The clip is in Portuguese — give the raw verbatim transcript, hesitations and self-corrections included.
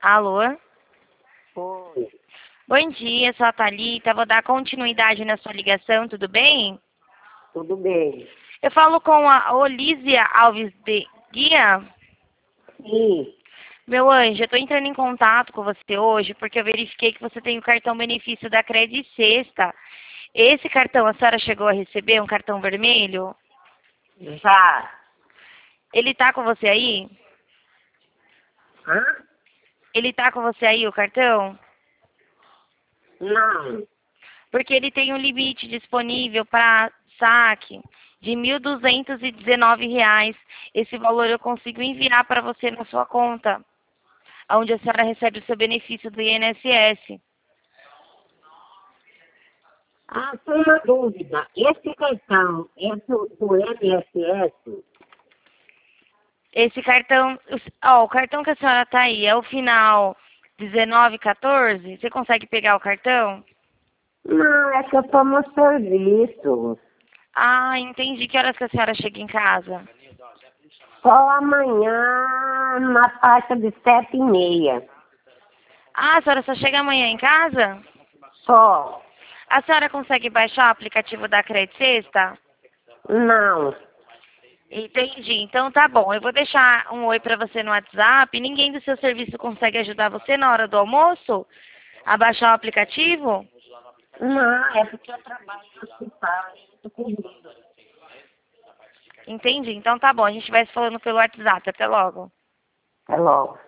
Alô? Oi, Bom dia, sou a Thalita. Vou dar continuidade na sua ligação, tudo bem? tudo bem? Eu falo com a Olísia Alves de Guia. Sim, Meu anjo, eu estou entrando em contato com você hoje porque eu verifiquei que você tem o cartão benefício da Credit Sexta. Esse cartão a senhora chegou a receber, um cartão vermelho? já. Ele tá com você aí? Hã? Ele tá com você aí, o cartão? Não. Porque ele tem um limite disponível para saque de mil duzentos e dezenove reais. Esse valor eu consigo enviar para você na sua conta, onde a senhora recebe o seu benefício do I N S S. Ah, tem uma dúvida. Esse cartão é do, do I N S S? Esse cartão, ó, o cartão que a senhora tá aí é o final dezenove quatorze. Você consegue pegar o cartão? Não, é que eu estou no serviço. Ah, entendi. Que horas que a senhora chega em casa? Só amanhã na faixa de sete e meia. Ah, a senhora só chega amanhã em casa? Só. A senhora consegue baixar o aplicativo da Credit Sexta? Não. Entendi. Então tá bom. Eu vou deixar um oi pra você no WhatsApp. Ninguém do seu serviço consegue ajudar você na hora do almoço a baixar o aplicativo? Não, é porque eu trabalho no hospital. Eu tô correndo. Entendi. Então tá bom. A gente vai se falando pelo WhatsApp. Até logo. Até logo.